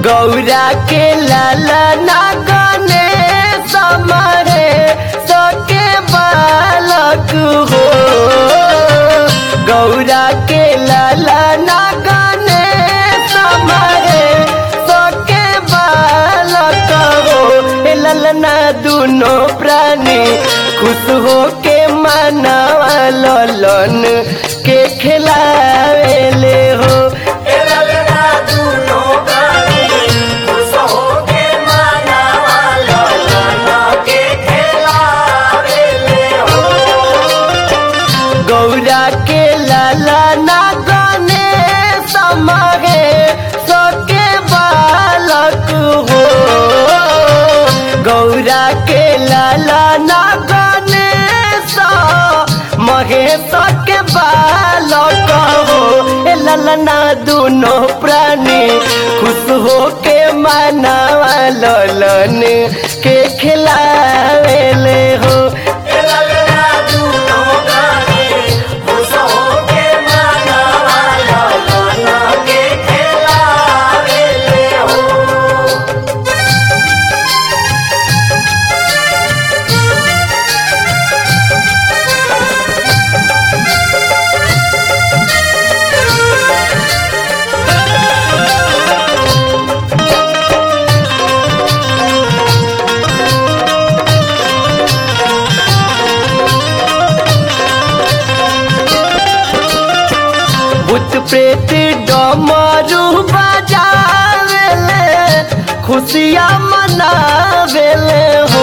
गौरा के लाला ना गने समरे सके बालक हो। गौरा के लाला ना गने समरे सके बालक हो। ललना दोनों प्राणी खुश हो के मनवा ललन के खिलावेले हो। गौरा के लाला ना गने समरे सके बालक हो। गौरा के लाला ना गने समरे सके बालक हो। ललना दोनों प्राणी खुश हो के मनवा ललन के खिलावेले हो। भूत प्रेत डमरू बजावेले खुशियाँ मनावेले हो।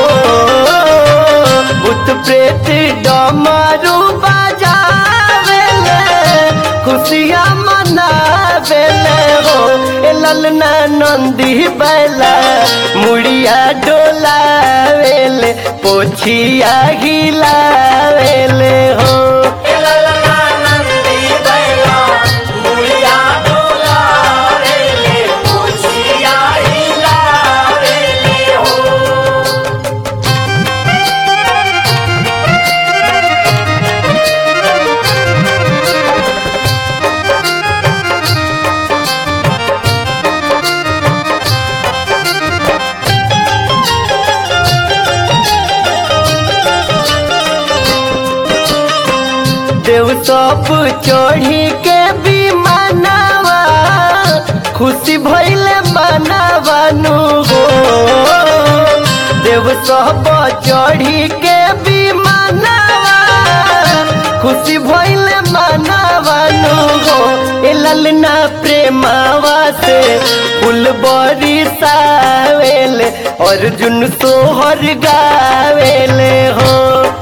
भूत प्रेत डमरू बजावेले खुशियाँ मनावेले हो। ललना नंदी बैला मुड़िया डोलावेले पोछिया हिलावेले हो। देव सब चढ़ी के भी मनावा खुशी भइले मनावानु हो। देव सब चढ़ी के भी मनावा खुशी भइले मनावानु हो। ललना प्रेमावा से फूल बरसावेले अर्जुन सोहर गावेले हो।